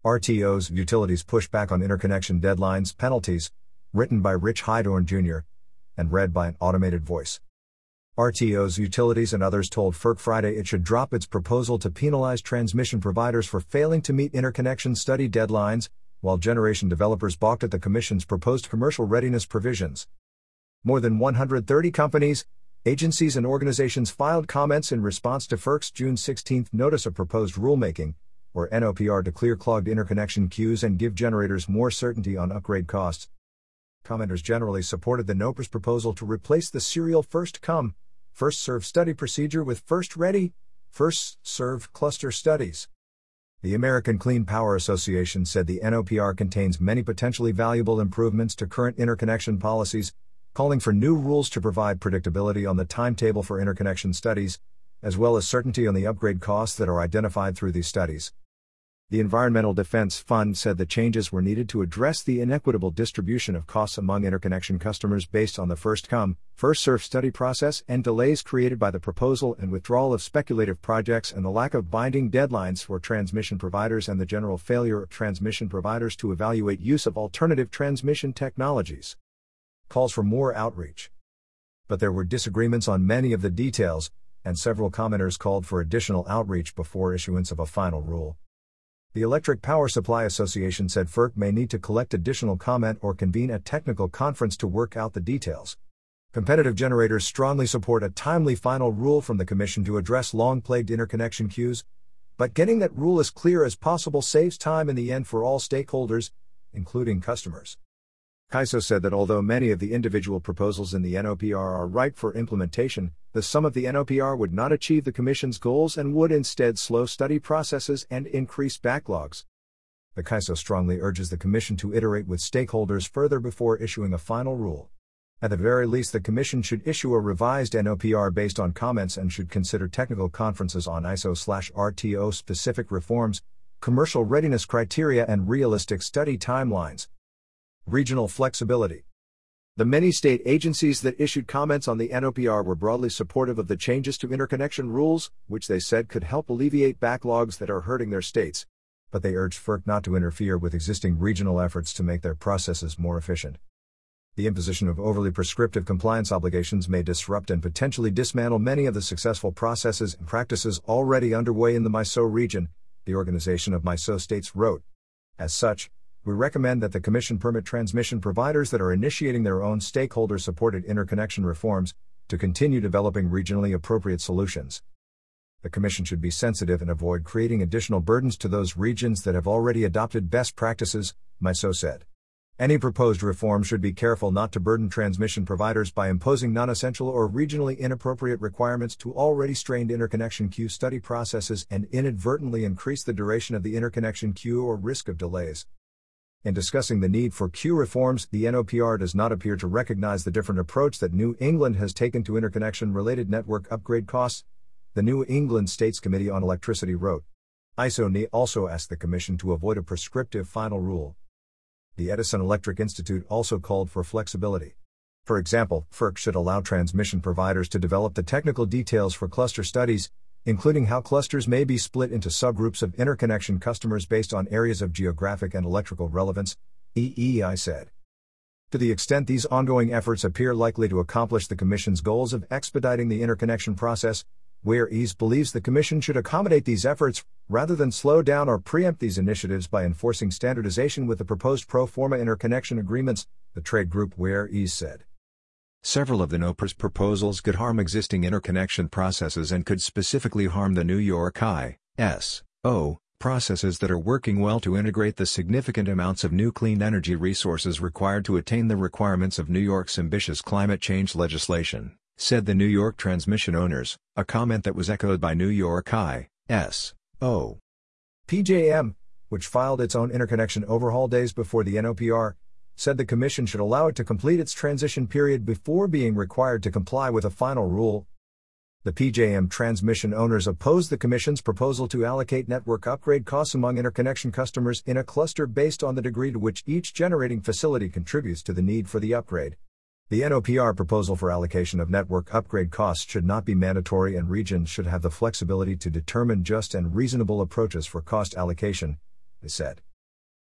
RTOs utilities push back on interconnection deadlines, penalties, written by Rich Hydorn Jr. and read by an automated voice. RTOs utilities and others told FERC Friday it should drop its proposal to penalize transmission providers for failing to meet interconnection study deadlines, while generation developers balked at the Commission's proposed commercial readiness provisions. More than 130 companies, agencies and organizations filed comments in response to FERC's June 16 notice of proposed rulemaking, or NOPR, to clear clogged interconnection queues and give generators more certainty on upgrade costs. Commenters generally supported the NOPR's proposal to replace the serial first-come, first-served study procedure with first-ready, first-served cluster studies. The American Clean Power Association said the NOPR contains many potentially valuable improvements to current interconnection policies, calling for new rules to provide predictability on the timetable for interconnection studies, as well as certainty on the upgrade costs that are identified through these studies. The Environmental Defense Fund said the changes were needed to address the inequitable distribution of costs among interconnection customers based on the first-come, first-served study process and delays created by the proposal and withdrawal of speculative projects and the lack of binding deadlines for transmission providers and the general failure of transmission providers to evaluate use of alternative transmission technologies. Calls for more outreach. But there were disagreements on many of the details, and several commenters called for additional outreach before issuance of a final rule. The Electric Power Supply Association said FERC may need to collect additional comment or convene a technical conference to work out the details. Competitive generators strongly support a timely final rule from the Commission to address long-plagued interconnection queues, but getting that rule as clear as possible saves time in the end for all stakeholders, including customers. CAISO said that although many of the individual proposals in the NOPR are ripe for implementation, the sum of the NOPR would not achieve the Commission's goals and would instead slow study processes and increase backlogs. The CAISO strongly urges the Commission to iterate with stakeholders further before issuing a final rule. At the very least, the Commission should issue a revised NOPR based on comments and should consider technical conferences on ISO/RTO specific reforms, commercial readiness criteria and realistic study timelines. Regional flexibility. The many state agencies that issued comments on the NOPR were broadly supportive of the changes to interconnection rules, which they said could help alleviate backlogs that are hurting their states, but they urged FERC not to interfere with existing regional efforts to make their processes more efficient. The imposition of overly prescriptive compliance obligations may disrupt and potentially dismantle many of the successful processes and practices already underway in the MISO region, the Organization of MISO States wrote. As such, we recommend that the Commission permit transmission providers that are initiating their own stakeholder-supported interconnection reforms to continue developing regionally appropriate solutions. The Commission should be sensitive and avoid creating additional burdens to those regions that have already adopted best practices, MISO said. Any proposed reform should be careful not to burden transmission providers by imposing non-essential or regionally inappropriate requirements to already strained interconnection queue study processes and inadvertently increase the duration of the interconnection queue or risk of delays. In discussing the need for queue reforms, the NOPR does not appear to recognize the different approach that New England has taken to interconnection-related network upgrade costs, the New England States Committee on Electricity wrote. ISO-NE also asked the Commission to avoid a prescriptive final rule. The Edison Electric Institute also called for flexibility. For example, FERC should allow transmission providers to develop the technical details for cluster studies, including how clusters may be split into subgroups of interconnection customers based on areas of geographic and electrical relevance, EEI said. To the extent these ongoing efforts appear likely to accomplish the Commission's goals of expediting the interconnection process, WERES believes the Commission should accommodate these efforts, rather than slow down or preempt these initiatives by enforcing standardization with the proposed pro forma interconnection agreements, the trade group WERES said. Several of the NOPR's proposals could harm existing interconnection processes and could specifically harm the New York ISO processes that are working well to integrate the significant amounts of new clean energy resources required to attain the requirements of New York's ambitious climate change legislation, said the New York transmission owners, a comment that was echoed by New York ISO. PJM, which filed its own interconnection overhaul days before the NOPR, said the Commission should allow it to complete its transition period before being required to comply with a final rule. The PJM transmission owners opposed the Commission's proposal to allocate network upgrade costs among interconnection customers in a cluster based on the degree to which each generating facility contributes to the need for the upgrade. The NOPR proposal for allocation of network upgrade costs should not be mandatory and regions should have the flexibility to determine just and reasonable approaches for cost allocation, they said.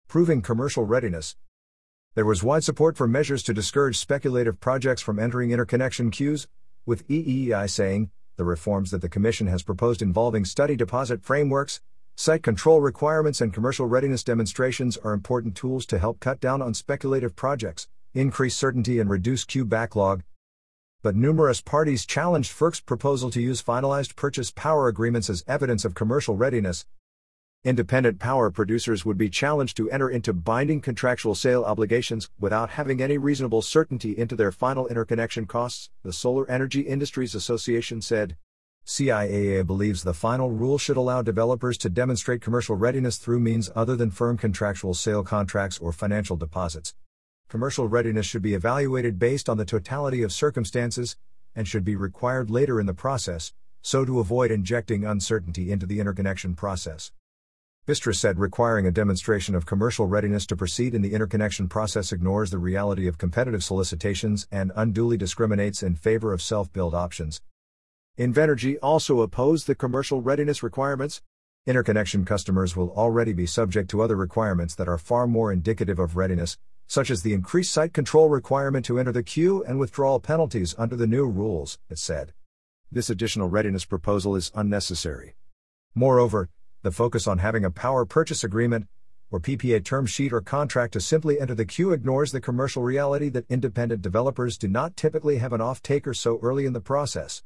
Proving commercial readiness. There was wide support for measures to discourage speculative projects from entering interconnection queues, with EEI saying, the reforms that the Commission has proposed involving study deposit frameworks, site control requirements and commercial readiness demonstrations are important tools to help cut down on speculative projects, increase certainty and reduce queue backlog. But numerous parties challenged FERC's proposal to use finalized purchase power agreements as evidence of commercial readiness. Independent power producers would be challenged to enter into binding contractual sale obligations without having any reasonable certainty into their final interconnection costs, the Solar Energy Industries Association said. CIAA believes the final rule should allow developers to demonstrate commercial readiness through means other than firm contractual sale contracts or financial deposits. Commercial readiness should be evaluated based on the totality of circumstances, and should be required later in the process, so to avoid injecting uncertainty into the interconnection process. Vistra said requiring a demonstration of commercial readiness to proceed in the interconnection process ignores the reality of competitive solicitations and unduly discriminates in favor of self-build options. Invenergy also opposed the commercial readiness requirements. Interconnection customers will already be subject to other requirements that are far more indicative of readiness, such as the increased site control requirement to enter the queue and withdrawal penalties under the new rules, it said. This additional readiness proposal is unnecessary. Moreover, the focus on having a power purchase agreement, or PPA term sheet or contract to simply enter the queue ignores the commercial reality that independent developers do not typically have an off-taker so early in the process.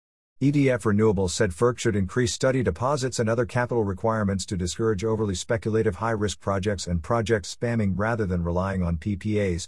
EDF Renewables said FERC should increase study deposits and other capital requirements to discourage overly speculative high-risk projects and project spamming rather than relying on PPAs.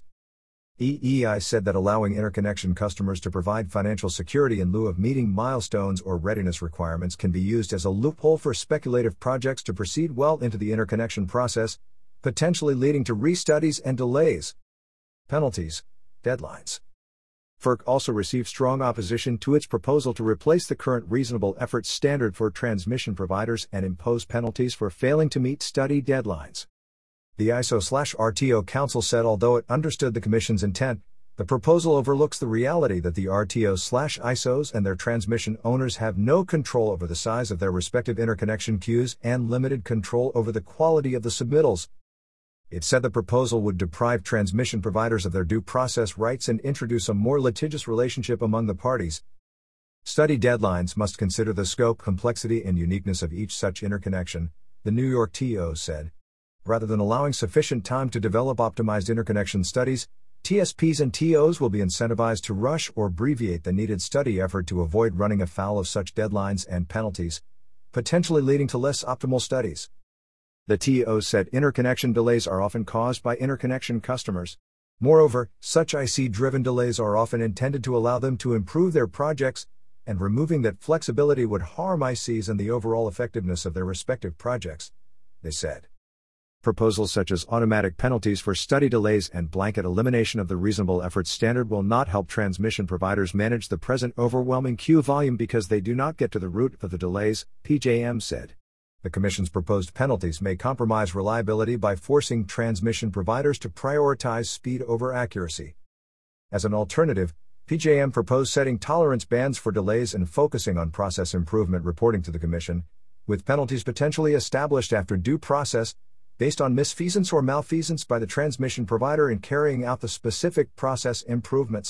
EEI said that allowing interconnection customers to provide financial security in lieu of meeting milestones or readiness requirements can be used as a loophole for speculative projects to proceed well into the interconnection process, potentially leading to restudies and delays. Penalties, deadlines. FERC also received strong opposition to its proposal to replace the current reasonable efforts standard for transmission providers and impose penalties for failing to meet study deadlines. The ISO/RTO Council said although it understood the Commission's intent, the proposal overlooks the reality that the RTOs/ISOs and their transmission owners have no control over the size of their respective interconnection queues and limited control over the quality of the submittals. It said the proposal would deprive transmission providers of their due process rights and introduce a more litigious relationship among the parties. Study deadlines must consider the scope, complexity, and uniqueness of each such interconnection, the New York TO said. Rather than allowing sufficient time to develop optimized interconnection studies, TSPs and TOs will be incentivized to rush or abbreviate the needed study effort to avoid running afoul of such deadlines and penalties, potentially leading to less optimal studies. The TO said interconnection delays are often caused by interconnection customers. Moreover, such IC-driven delays are often intended to allow them to improve their projects, and removing that flexibility would harm ICs and the overall effectiveness of their respective projects, they said. Proposals such as automatic penalties for study delays and blanket elimination of the reasonable efforts standard will not help transmission providers manage the present overwhelming queue volume because they do not get to the root of the delays, PJM said. The Commission's proposed penalties may compromise reliability by forcing transmission providers to prioritize speed over accuracy. As an alternative, PJM proposed setting tolerance bands for delays and focusing on process improvement reporting to the Commission, with penalties potentially established after due process, based on misfeasance or malfeasance by the transmission provider in carrying out the specific process improvements.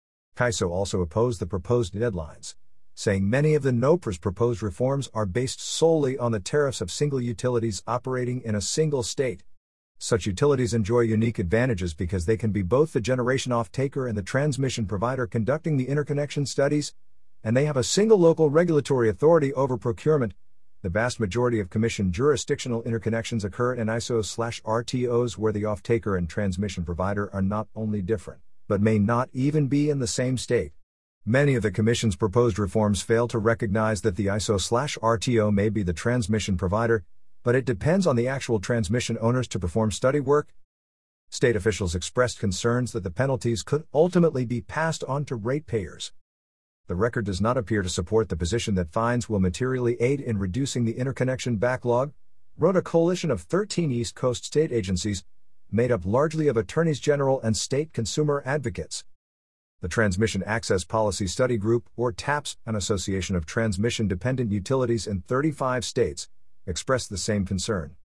CAISO also opposed the proposed deadlines, saying many of the NOPR's proposed reforms are based solely on the tariffs of single utilities operating in a single state. Such utilities enjoy unique advantages because they can be both the generation off-taker and the transmission provider conducting the interconnection studies, and they have a single local regulatory authority over procurement. The vast majority of Commission jurisdictional interconnections occur in ISOs/RTOs where the off-taker and transmission provider are not only different, but may not even be in the same state. Many of the Commission's proposed reforms fail to recognize that the ISO/RTO may be the transmission provider, but it depends on the actual transmission owners to perform study work. State officials expressed concerns that the penalties could ultimately be passed on to ratepayers. The record does not appear to support the position that fines will materially aid in reducing the interconnection backlog, wrote a coalition of 13 East Coast state agencies, made up largely of attorneys general and state consumer advocates. The Transmission Access Policy Study Group, or TAPS, an association of transmission-dependent utilities in 35 states, expressed the same concern.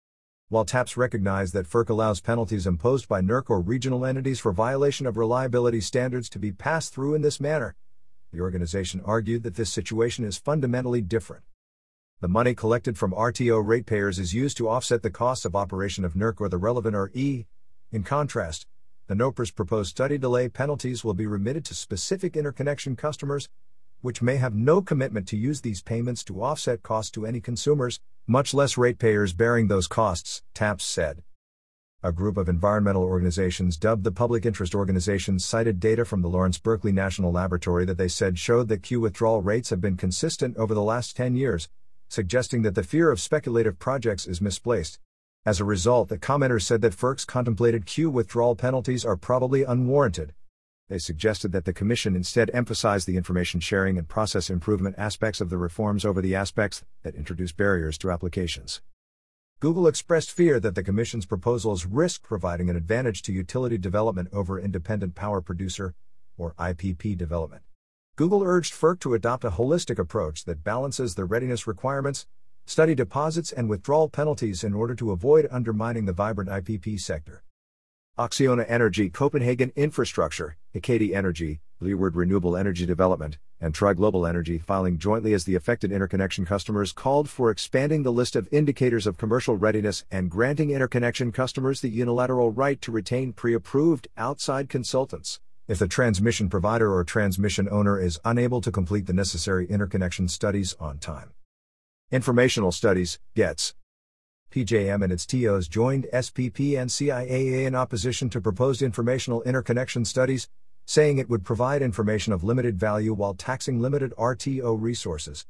While TAPS recognized that FERC allows penalties imposed by NERC or regional entities for violation of reliability standards to be passed through in this manner, the organization argued that this situation is fundamentally different. The money collected from RTO ratepayers is used to offset the costs of operation of NERC or the relevant RE. In contrast, the NOPR's proposed study delay penalties will be remitted to specific interconnection customers, which may have no commitment to use these payments to offset costs to any consumers, much less ratepayers bearing those costs, TAPS said. A group of environmental organizations dubbed the Public Interest Organizations cited data from the Lawrence Berkeley National Laboratory that they said showed that Q withdrawal rates have been consistent over the last 10 years, suggesting that the fear of speculative projects is misplaced. As a result, the commenters said that FERC's contemplated Q withdrawal penalties are probably unwarranted. They suggested that the Commission instead emphasize the information sharing and process improvement aspects of the reforms over the aspects that introduce barriers to applications. Google expressed fear that the Commission's proposals risk providing an advantage to utility development over independent power producer, or IPP development. Google urged FERC to adopt a holistic approach that balances the readiness requirements, study deposits and withdrawal penalties in order to avoid undermining the vibrant IPP sector. Acciona Energy Copenhagen Infrastructure, Hikati Energy, Leeward Renewable Energy Development, and Tri Global Energy filing jointly as the affected interconnection customers called for expanding the list of indicators of commercial readiness and granting interconnection customers the unilateral right to retain pre-approved outside consultants if the transmission provider or transmission owner is unable to complete the necessary interconnection studies on time. Informational Studies, GETS. PJM and its TOs joined SPP and CIAA in opposition to proposed informational interconnection studies, saying it would provide information of limited value while taxing limited RTO resources.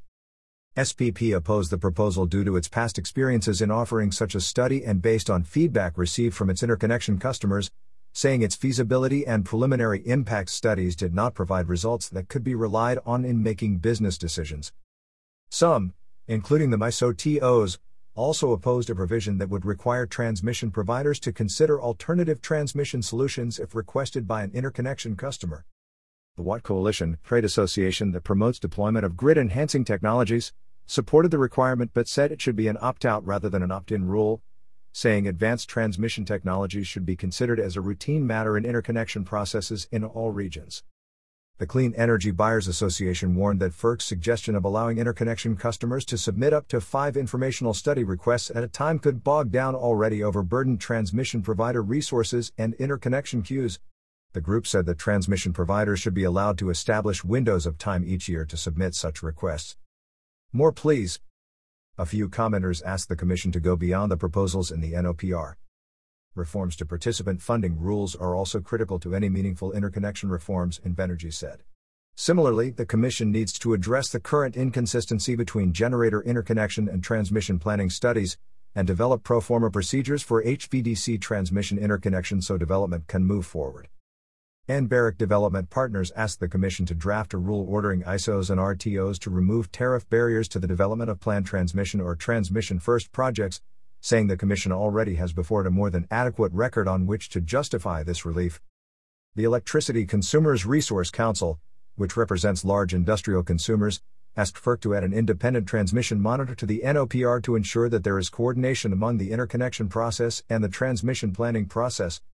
SPP opposed the proposal due to its past experiences in offering such a study and based on feedback received from its interconnection customers, saying its feasibility and preliminary impact studies did not provide results that could be relied on in making business decisions. Some, including the MISO TOs, also opposed a provision that would require transmission providers to consider alternative transmission solutions if requested by an interconnection customer. The Watt Coalition, trade association that promotes deployment of grid-enhancing technologies, supported the requirement but said it should be an opt-out rather than an opt-in rule, saying advanced transmission technologies should be considered as a routine matter in interconnection processes in all regions. The Clean Energy Buyers Association warned that FERC's suggestion of allowing interconnection customers to submit up to 5 informational study requests at a time could bog down already overburdened transmission provider resources and interconnection queues. The group said that transmission providers should be allowed to establish windows of time each year to submit such requests. More please. A few commenters asked the Commission to go beyond the proposals in the NOPR. Reforms to participant funding rules are also critical to any meaningful interconnection reforms, Invenergy said. Similarly, the Commission needs to address the current inconsistency between generator interconnection and transmission planning studies, and develop pro forma procedures for HVDC transmission interconnection so development can move forward. Barrick Development Partners asked the Commission to draft a rule ordering ISOs and RTOs to remove tariff barriers to the development of planned transmission or transmission-first projects, saying the Commission already has before it a more than adequate record on which to justify this relief. The Electricity Consumers Resource Council, which represents large industrial consumers, asked FERC to add an independent transmission monitor to the NOPR to ensure that there is coordination among the interconnection process and the transmission planning process,